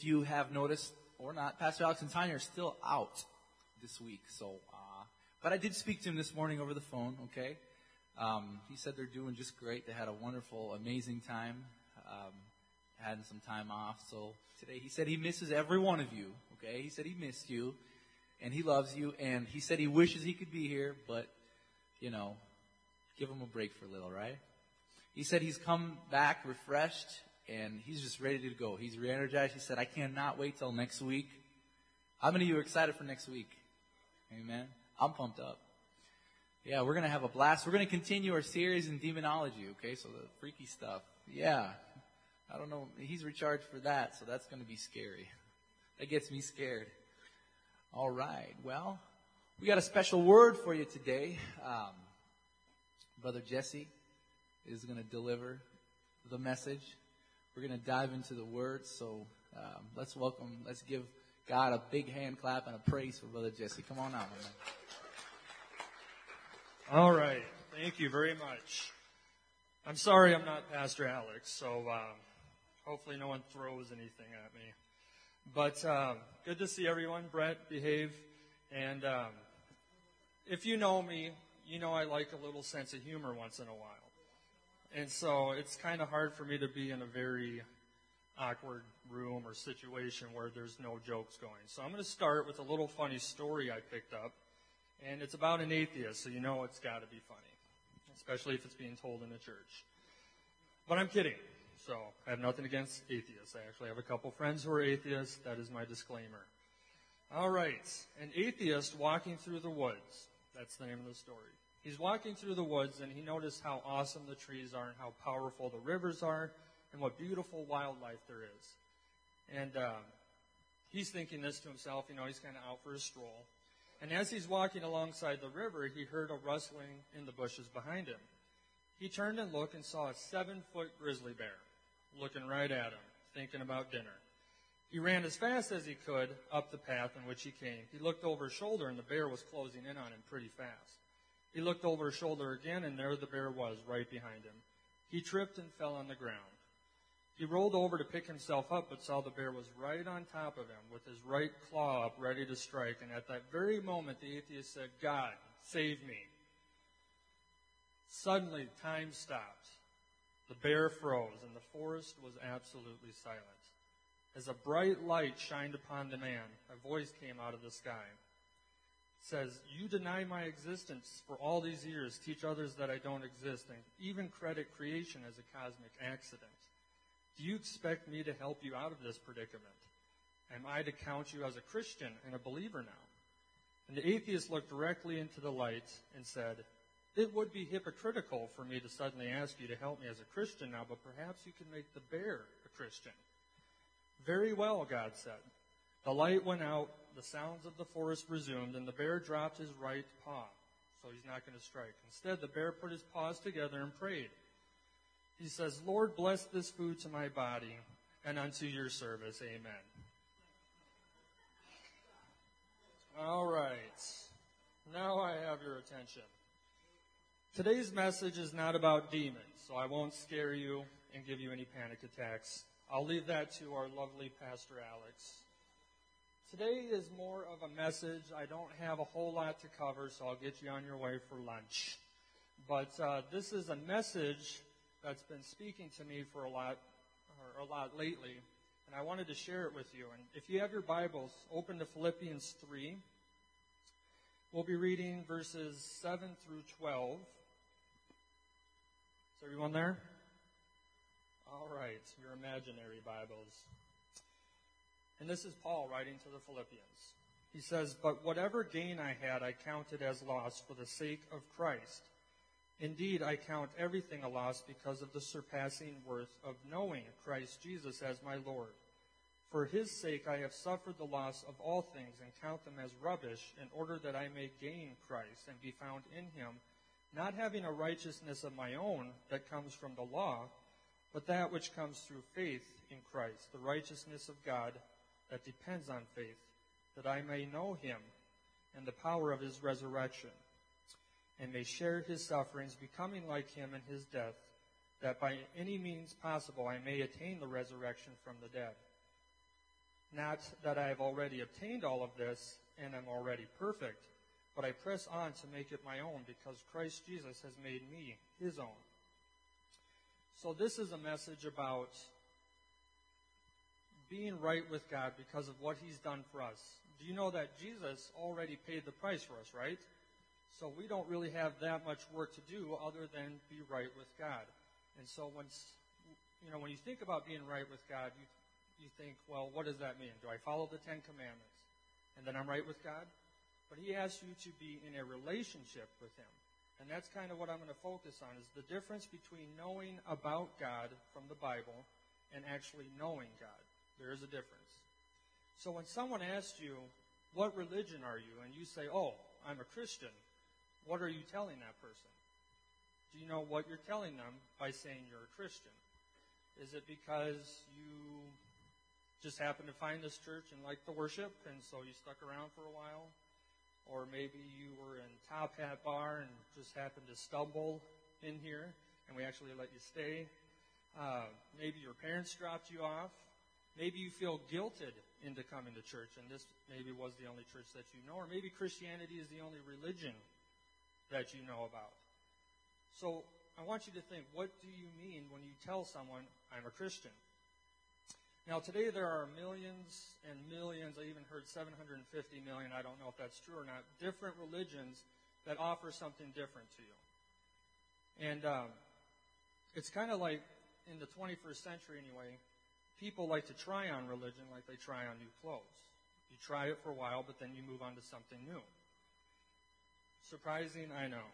you have noticed or not, Pastor Alex and Tanya are still out this week. So, but I did speak to him this morning over the phone, okay? He said they're doing just great. They had a wonderful, amazing time, had some time off. So today he said he misses every one of you, okay? He said he missed you, and he loves you, and he said he wishes he could be here, but, you know, give him a break for a little, right? He said he's come back refreshed, and he's just ready to go. He's re-energized. He said, I cannot wait till next week. How many of you are excited for next week? Amen. I'm pumped up. Yeah, we're going to have a blast. We're going to continue our series in demonology, okay? So the freaky stuff. Yeah. I don't know. He's recharged for that, so that's going to be scary. That gets me scared. All right. Well, we got a special word for you today. Brother Jesse is going to deliver the message. We're going to dive into the word, so let's give God a big hand clap and a praise for Brother Jesse. Come on out, man. All right. Thank you very much. I'm sorry I'm not Pastor Alex, so hopefully no one throws anything at me. But good to see everyone. Brett, behave. And if you know me, you know I like a little sense of humor once in a while. And so it's kind of hard for me to be in a very awkward room or situation where there's no jokes going. So I'm going to start with a little funny story I picked up. And it's about an atheist, so you know it's got to be funny, especially if it's being told in a church. But I'm kidding. So I have nothing against atheists. I actually have a couple friends who are atheists. That is my disclaimer. All right. An atheist walking through the woods. That's the name of the story. He's walking through the woods, and he noticed how awesome the trees are and how powerful the rivers are and what beautiful wildlife there is. And he's thinking this to himself. You know, he's kind of out for a stroll. And as he's walking alongside the river, he heard a rustling in the bushes behind him. He turned and looked and saw a 7-foot grizzly bear looking right at him, thinking about dinner. He ran as fast as he could up the path in which he came. He looked over his shoulder, and the bear was closing in on him pretty fast. He looked over his shoulder again, and there the bear was, right behind him. He tripped and fell on the ground. He rolled over to pick himself up, but saw the bear was right on top of him with his right claw up, ready to strike. And at that very moment, the atheist said, God, save me. Suddenly, time stopped. The bear froze, and the forest was absolutely silent. As a bright light shined upon the man, a voice came out of the sky. It says, you deny my existence for all these years, teach others that I don't exist, and even credit creation as a cosmic accident. Do you expect me to help you out of this predicament? Am I to count you as a Christian and a believer now? And the atheist looked directly into the light and said, it would be hypocritical for me to suddenly ask you to help me as a Christian now, but perhaps you can make the bear a Christian. Very well, God said. The light went out, the sounds of the forest resumed, and the bear dropped his right paw. So he's not going to strike. Instead, the bear put his paws together and prayed. He says, Lord, bless this food to my body and unto your service. Amen. All right. Now I have your attention. Today's message is not about demons, so I won't scare you and give you any panic attacks. I'll leave that to our lovely Pastor Alex. Today is more of a message. I don't have a whole lot to cover, so I'll get you on your way for lunch. But this is a message that's been speaking to me for a lot lately, and I wanted to share it with you. And if you have your Bibles, open to Philippians 3. We'll be reading verses 7 through 12. Is everyone there? All right, your imaginary Bibles. And this is Paul writing to the Philippians. He says, but whatever gain I had, I counted as loss for the sake of Christ. Indeed, I count everything a loss because of the surpassing worth of knowing Christ Jesus as my Lord. For his sake I have suffered the loss of all things and count them as rubbish in order that I may gain Christ and be found in him, not having a righteousness of my own that comes from the law, but that which comes through faith in Christ, the righteousness of God that depends on faith, that I may know him and the power of his resurrection, and may share his sufferings, becoming like him in his death, that by any means possible I may attain the resurrection from the dead. Not that I have already obtained all of this and am already perfect, but I press on to make it my own because Christ Jesus has made me his own. So this is a message about being right with God because of what he's done for us. Do you know that Jesus already paid the price for us, right? So we don't really have that much work to do other than be right with God. And so when you think about being right with God, you think, well, what does that mean? Do I follow the Ten Commandments and then I'm right with God? But he asks you to be in a relationship with him. And that's kind of what I'm going to focus on, is the difference between knowing about God from the Bible and actually knowing God. There is a difference. So when someone asks you, what religion are you? And you say, oh, I'm a Christian. What are you telling that person? Do you know what you're telling them by saying you're a Christian? Is it because you just happened to find this church and liked the worship, and so you stuck around for a while? Or maybe you were in Top Hat Bar and just happened to stumble in here, and we actually let you stay. Maybe your parents dropped you off. Maybe you feel guilted into coming to church, and this maybe was the only church that you know. Or maybe Christianity is the only religion that you know about. So I want you to think, what do you mean when you tell someone, I'm a Christian? Now, today there are millions and millions, I even heard 750 million, I don't know if that's true or not, different religions that offer something different to you. And it's kind of like, in the 21st century anyway, people like to try on religion like they try on new clothes. You try it for a while, but then you move on to something new. Surprising, I know.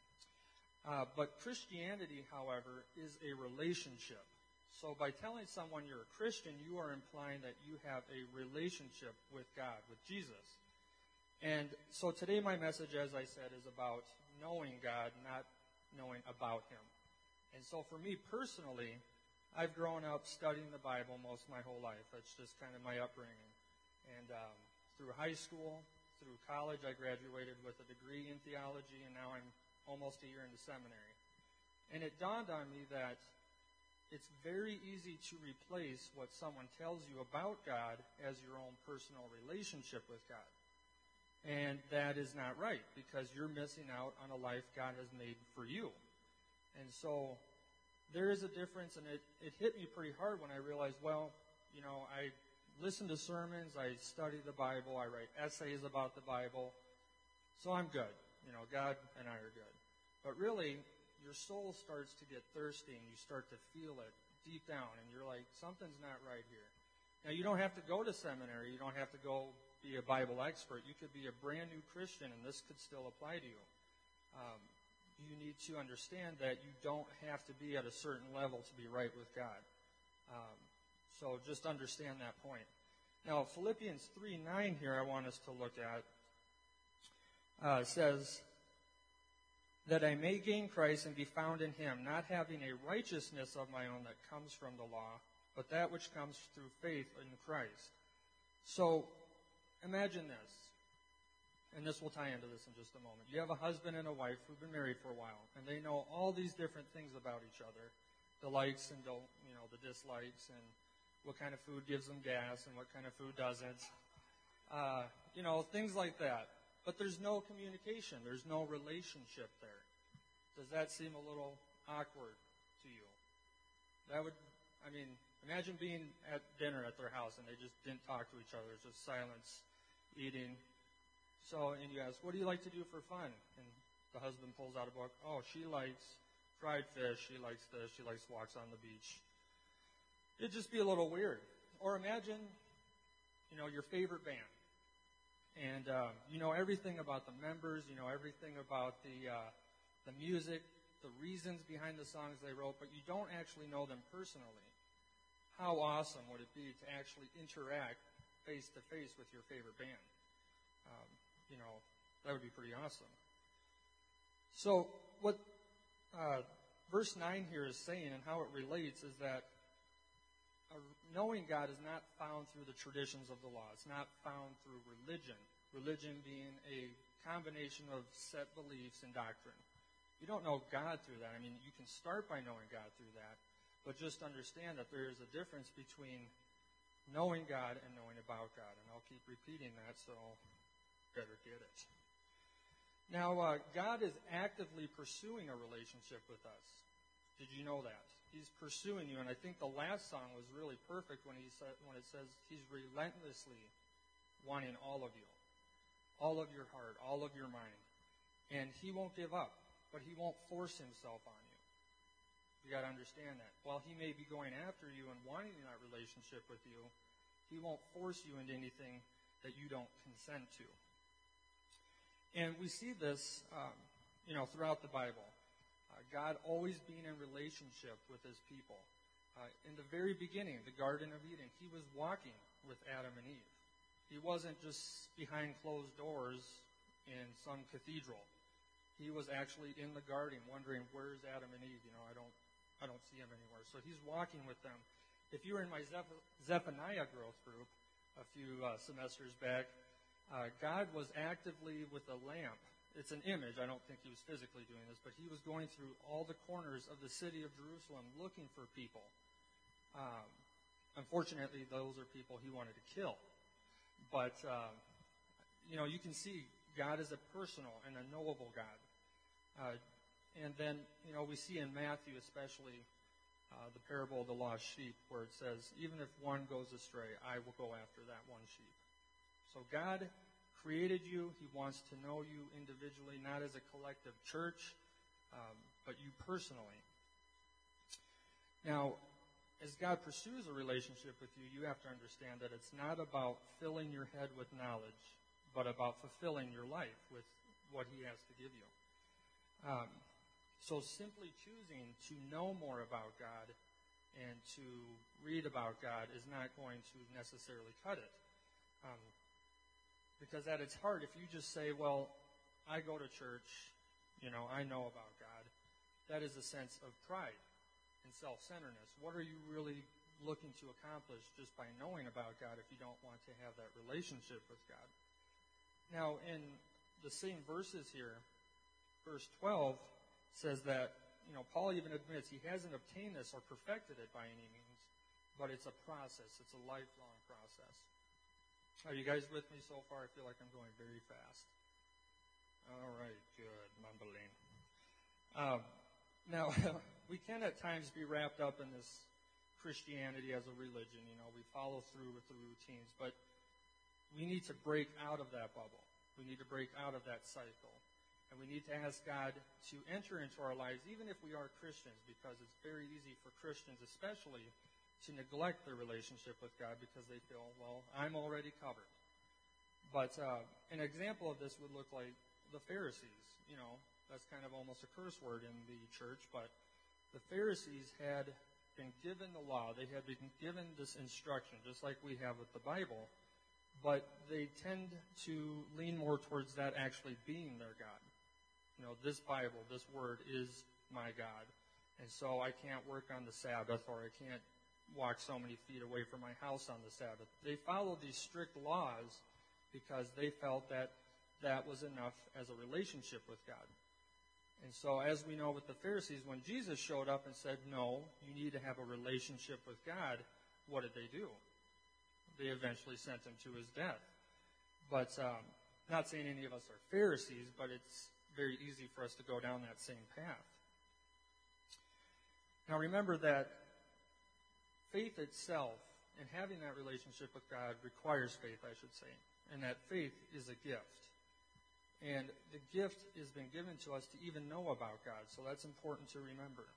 But Christianity, however, is a relationship. So by telling someone you're a Christian, you are implying that you have a relationship with God, with Jesus. And so today my message, as I said, is about knowing God, not knowing about him. And so for me personally, I've grown up studying the Bible most of my whole life. That's just kind of my upbringing. And through high school, through college, I graduated with a degree in theology, and now I'm almost a year into seminary. And it dawned on me that it's very easy to replace what someone tells you about God as your own personal relationship with God. And that is not right, because you're missing out on a life God has made for you. And so there is a difference, and it hit me pretty hard when I realized, well, I listen to sermons, I study the Bible, I write essays about the Bible, so I'm good. God and I are good. But really, your soul starts to get thirsty, and you start to feel it deep down, and you're like, something's not right here. Now, you don't have to go to seminary. You don't have to go be a Bible expert. You could be a brand new Christian, and this could still apply to you. You need to understand that you don't have to be at a certain level to be right with God. So just understand that point. Now, Philippians 3:9 here I want us to look at says that I may gain Christ and be found in him, not having a righteousness of my own that comes from the law, but that which comes through faith in Christ. So imagine this. And this will tie into this in just a moment. You have a husband and a wife who've been married for a while, and they know all these different things about each other, the likes and the dislikes, and what kind of food gives them gas and what kind of food doesn't, things like that. But there's no communication. There's no relationship there. Does that seem a little awkward to you? Imagine being at dinner at their house and they just didn't talk to each other. It's just silence, eating. And you ask, what do you like to do for fun? And the husband pulls out a book. Oh, she likes fried fish. She likes this. She likes walks on the beach. It'd just be a little weird. Or imagine, your favorite band. And you know everything about the members. You know everything about the music, the reasons behind the songs they wrote, but you don't actually know them personally. How awesome would it be to actually interact face-to-face with your favorite band? That would be pretty awesome. So what verse 9 here is saying and how it relates is that knowing God is not found through the traditions of the law. It's not found through religion. Religion being a combination of set beliefs and doctrine. You don't know God through that. You can start by knowing God through that, but just understand that there is a difference between knowing God and knowing about keep repeating that, so better get it. Now, God is actively pursuing a relationship with us. Did you know that? He's pursuing you, and I think the last song was really perfect when it says He's relentlessly wanting all of you, all of your heart, all of your mind. And He won't give up, but He won't force Himself on you. You got to understand that. While He may be going after you and wanting that relationship with you, He won't force you into anything that you don't consent to. And we see this, throughout the Bible. God always being in relationship with His people. In the very beginning, the Garden of Eden, He was walking with Adam and Eve. He wasn't just behind closed doors in some cathedral. He was actually in the garden, wondering, where's Adam and Eve? I don't see him anywhere. So He's walking with them. If you were in my Zephaniah growth group a few semesters back, God was actively with a lamp. It's an image. I don't think He was physically doing this, but He was going through all the corners of the city of Jerusalem looking for people. Unfortunately, those are people He wanted to kill. But, you can see God is a personal and a knowable God. And then, we see in Matthew especially the parable of the lost sheep where it says, even if one goes astray, I will go after that one sheep. So God created you. He wants to know you individually, not as a collective church, but you personally. Now, as God pursues a relationship with you, you have to understand that it's not about filling your head with knowledge, but about fulfilling your life with what He has to give you. So simply choosing to know more about God and to read about God is not going to necessarily cut it. Because at its heart, if you just say, well, I go to church, I know about God, that is a sense of pride and self-centeredness. What are you really looking to accomplish just by knowing about God if you don't want to have that relationship with God? Now, in the same verses here, verse 12 says that, Paul even admits he hasn't obtained this or perfected it by any means, but it's a process. It's a lifelong process. Are you guys with me so far? I feel like I'm going very fast. All right, good. Mumbling. Now, we can at times be wrapped up in this Christianity as a religion. We follow through with the routines, but we need to break out of that bubble. We need to break out of that cycle. And we need to ask God to enter into our lives, even if we are Christians, because it's very easy for Christians especially to neglect their relationship with God because they feel, well, I'm already covered. But an example of this would look like the Pharisees. That's kind of almost a curse word in the church, but the Pharisees had been given the law. They had been given this instruction, just like we have with the Bible, but they tend to lean more towards that actually being their God. This Bible, this word is my God, and so I can't work on the Sabbath, or I can't walk so many feet away from my house on the Sabbath. They followed these strict laws because they felt that that was enough as a relationship with God. And so as we know with the Pharisees, when Jesus showed up and said, no, you need to have a relationship with God, what did they do? They eventually sent him to his death. But not saying any of us are Pharisees, but it's very easy for us to go down that same path. Now remember that faith itself and having that relationship with God requires faith, I should say. And that faith is a gift. And the gift has been given to us to even know about God. So that's important to remember.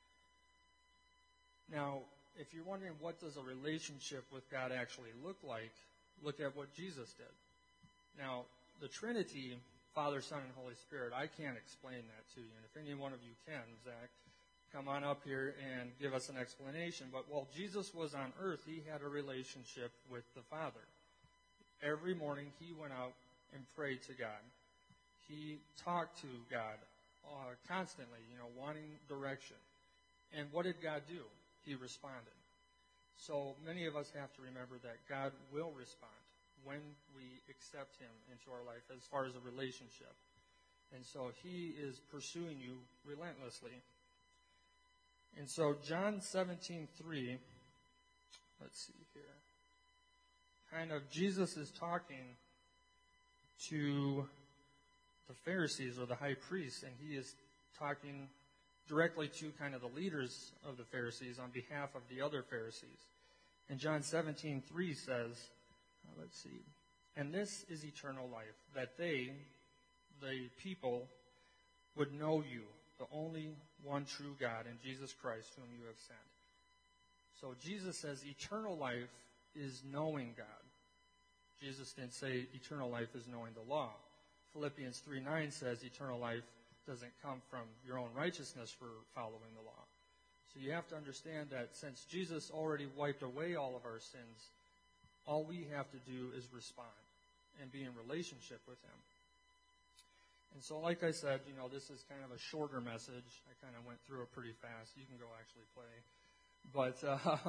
Now, if you're wondering what does a relationship with God actually look like, look at what Jesus did. Now, the Trinity, Father, Son, and Holy Spirit, I can't explain that to you. And if any one of you can, Zach, come on up here and give us an explanation. But while Jesus was on earth, he had a relationship with the Father. Every morning he went out and prayed to God. He talked to God constantly, wanting direction. And what did God do? He responded. So many of us have to remember that God will respond when we accept him into our life as far as a relationship. And so he is pursuing you relentlessly. And so John 17:3, let's see here, Jesus is talking to the Pharisees or the high priests, and he is talking directly to kind of the leaders of the Pharisees on behalf of the other Pharisees. And John 17:3 says, let's see, and this is eternal life, that they, the people, would know you, the only one true God, and Jesus Christ, whom you have sent. So Jesus says eternal life is knowing God. Jesus didn't say eternal life is knowing the law. Philippians 3:9 says eternal life doesn't come from your own righteousness for following the law. So you have to understand that since Jesus already wiped away all of our sins, all we have to do is respond and be in relationship with him. And so like I said, this is kind of a shorter message. I kind of went through it pretty fast. You can go actually play. But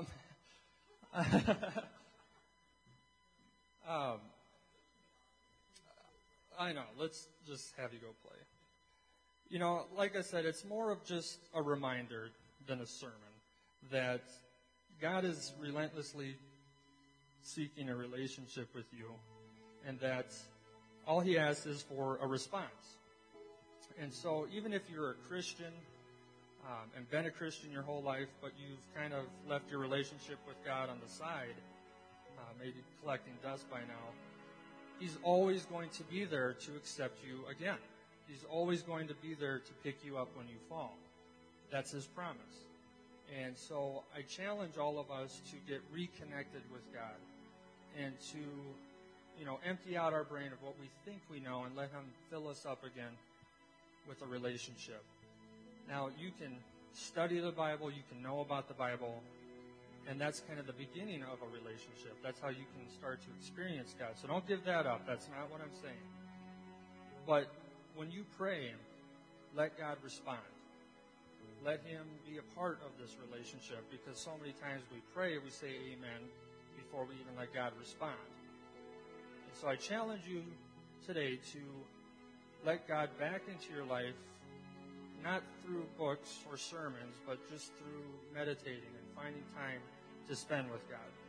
I know. Let's just have you go play. Like I said, it's more of just a reminder than a sermon that God is relentlessly seeking a relationship with you, and that all he asks is for a response. And so even if you're a Christian and been a Christian your whole life, but you've kind of left your relationship with God on the side, maybe collecting dust by now, he's always going to be there to accept you again. He's always going to be there to pick you up when you fall. That's his promise. And so I challenge all of us to get reconnected with God and to, empty out our brain of what we think we know and let him fill us up again with a relationship. Now, you can study the Bible, you can know about the Bible, and that's kind of the beginning of a relationship. That's how you can start to experience God. So don't give that up. That's not what I'm saying. But when you pray, let God respond. Let him be a part of this relationship, because so many times we pray, we say amen before we even let God respond. And so I challenge you today to let God back into your life, not through books or sermons, but just through meditating and finding time to spend with God.